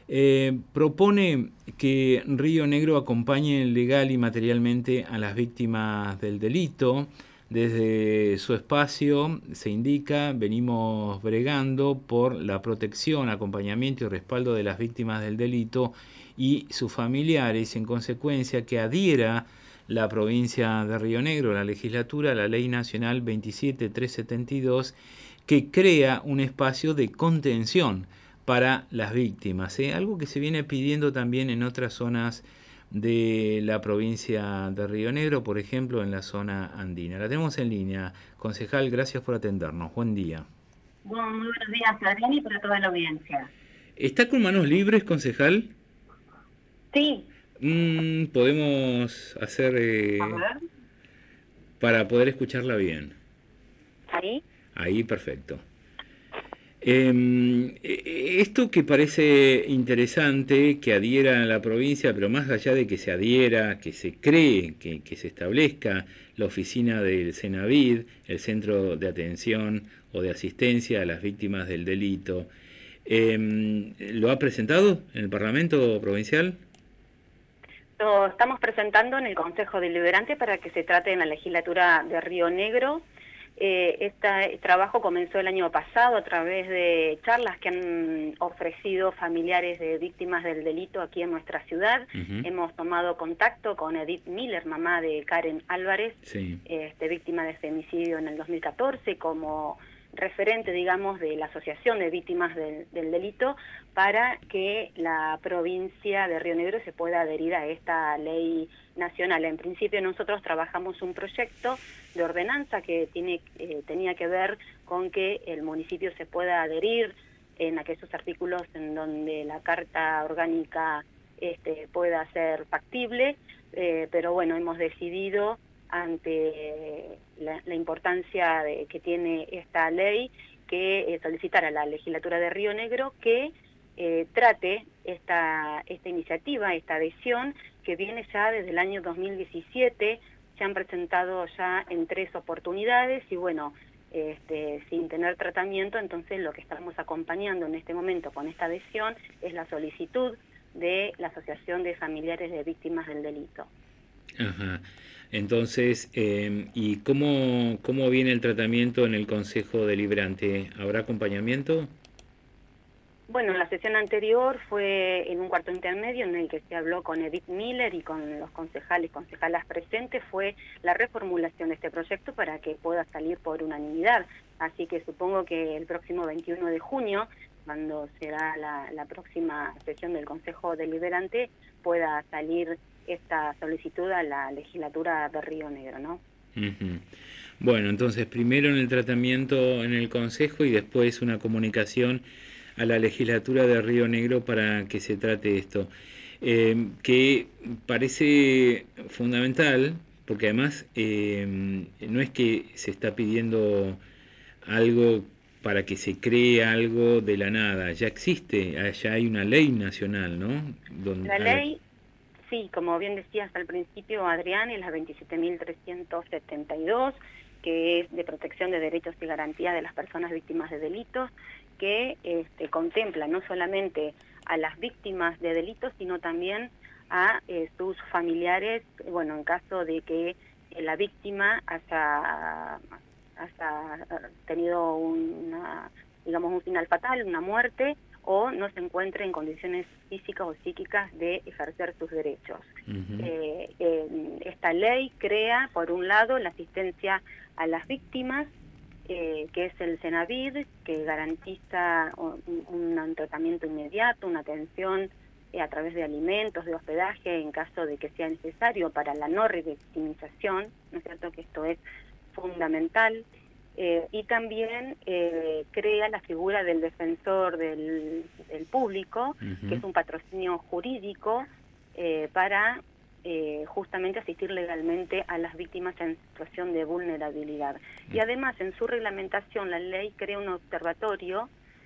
propone que Río Negro acompañe legal y materialmente a las víctimas del delito. Desde su espacio se indica, venimos bregando por la protección, acompañamiento y respaldo de las víctimas del delito y sus familiares, en consecuencia que adhiera la provincia de Río Negro, la legislatura, a la Ley Nacional 27372, que crea un espacio de contención para las víctimas, algo que se viene pidiendo también en otras zonas de la provincia de Río Negro, por ejemplo en la zona andina. La tenemos en línea. Concejal, gracias por atendernos. Buen día. Bueno, muy buenos días, Adrián, y para toda la audiencia. ¿Está con manos libres, concejal? Sí, Podemos hacer a ver, para poder escucharla bien. ahí. Ahí, perfecto. Esto que parece interesante, que adhiera a la provincia, pero más allá de que se adhiera, que se cree, que se establezca la oficina del Cenavid, el Centro de Atención o de Asistencia a las Víctimas del Delito, ¿lo ha presentado en el Parlamento Provincial? Lo estamos presentando en el Consejo Deliberante para que se trate en la legislatura de Río Negro. Este trabajo comenzó el año pasado a través de charlas que han ofrecido familiares de víctimas del delito aquí en nuestra ciudad. Uh-huh. Hemos tomado contacto con Edith Miller, mamá de Karen Álvarez, Sí. Víctima de femicidio en el 2014, como referente, digamos, de la Asociación de Víctimas del Delito, para que la provincia de Río Negro se pueda adherir a esta ley nacional. En principio nosotros trabajamos un proyecto de ordenanza que tenía que ver con que el municipio se pueda adherir en aquellos artículos en donde la Carta Orgánica pueda ser factible, pero bueno, hemos decidido ante la importancia que tiene esta ley, que solicitar a la legislatura de Río Negro que trate esta iniciativa, esta adhesión, que viene ya desde el año 2017, se han presentado ya en 3 oportunidades y bueno, sin tener tratamiento. Entonces lo que estamos acompañando en este momento con esta adhesión es la solicitud de la Asociación de Familiares de Víctimas del Delito. Ajá. Entonces, ¿y cómo viene el tratamiento en el Consejo Deliberante? ¿Habrá acompañamiento? Bueno, la sesión anterior fue en un cuarto intermedio en el que se habló con Edith Miller y con los concejales y concejalas presentes. Fue la reformulación de este proyecto para que pueda salir por unanimidad. Así que supongo que el próximo 21 de junio, cuando será la próxima sesión del Consejo Deliberante, pueda salir esta solicitud a la legislatura de Río Negro, ¿no? Uh-huh. Bueno, entonces primero en el tratamiento en el Consejo y después una comunicación a la legislatura de Río Negro para que se trate esto, que parece fundamental, porque además no es que se está pidiendo algo para que se cree algo de la nada, ya existe, ya hay una ley nacional, ¿no? La ley, sí, como bien decías al principio, Adrián, es la 27.372, que es de protección de derechos y garantías de las personas víctimas de delitos, que contempla no solamente a las víctimas de delitos, sino también a sus familiares, bueno, en caso de que la víctima haya tenido digamos, un final fatal, una muerte, o no se encuentre en condiciones físicas o psíquicas de ejercer sus derechos. Uh-huh. Esta ley crea, por un lado, la asistencia a las víctimas, que es el Cenavid, que garantiza un tratamiento inmediato, una atención a través de alimentos, de hospedaje, en caso de que sea necesario para la no revictimización, ¿no es cierto?, que esto es fundamental. Y también crea la figura del defensor del público, uh-huh, que es un patrocinio jurídico para justamente asistir legalmente a las víctimas en situación de vulnerabilidad. Uh-huh. Y además en su reglamentación la ley crea un observatorio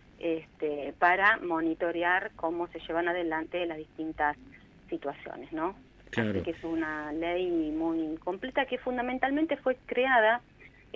para monitorear cómo se llevan adelante las distintas situaciones, ¿no? Claro. Así que es una ley muy completa que fundamentalmente fue creada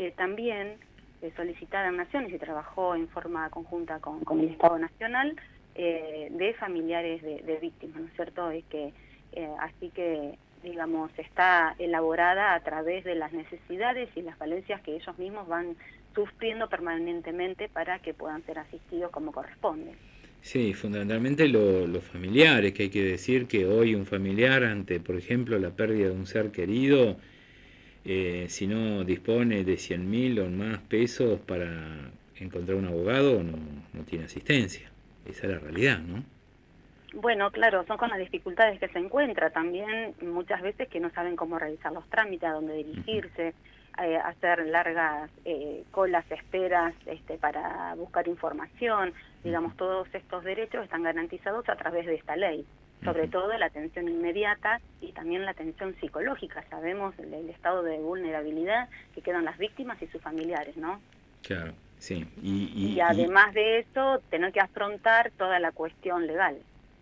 también solicitada en Naciones y trabajó en forma conjunta con el Estado Nacional de familiares de víctimas, ¿no es cierto? Así que, digamos, está elaborada a través de las necesidades y las falencias que ellos mismos van sufriendo permanentemente para que puedan ser asistidos como corresponde. Sí, fundamentalmente los familiares, que hay que decir que hoy un familiar ante, por ejemplo, la pérdida de un ser querido, si no dispone de 100.000 o más pesos para encontrar un abogado, no tiene asistencia. Esa es la realidad, ¿no? Bueno, claro, son con las dificultades que se encuentra también muchas veces que no saben cómo realizar los trámites, a dónde dirigirse, hacer largas colas, esperas para buscar información. Digamos, todos estos derechos están garantizados a través de esta ley, sobre todo la atención inmediata y también la atención psicológica. Sabemos el estado de vulnerabilidad que quedan las víctimas y sus familiares, ¿no? Claro, sí. Y además de eso, tener que afrontar toda la cuestión legal.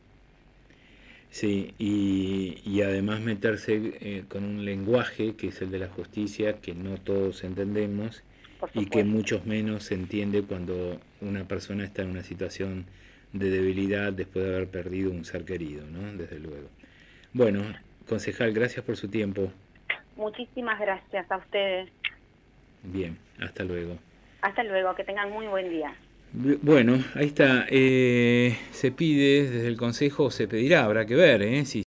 Sí, y además meterse con un lenguaje que es el de la justicia, que no todos entendemos y que muchos menos se entiende cuando una persona está en una situación de debilidad después de haber perdido un ser querido, ¿no? Desde luego. Bueno, concejal, gracias por su tiempo. Muchísimas gracias a ustedes. Bien, hasta luego. Hasta luego, que tengan muy buen día. Bueno, ahí está. Se pide desde el Consejo, se pedirá, habrá que ver, si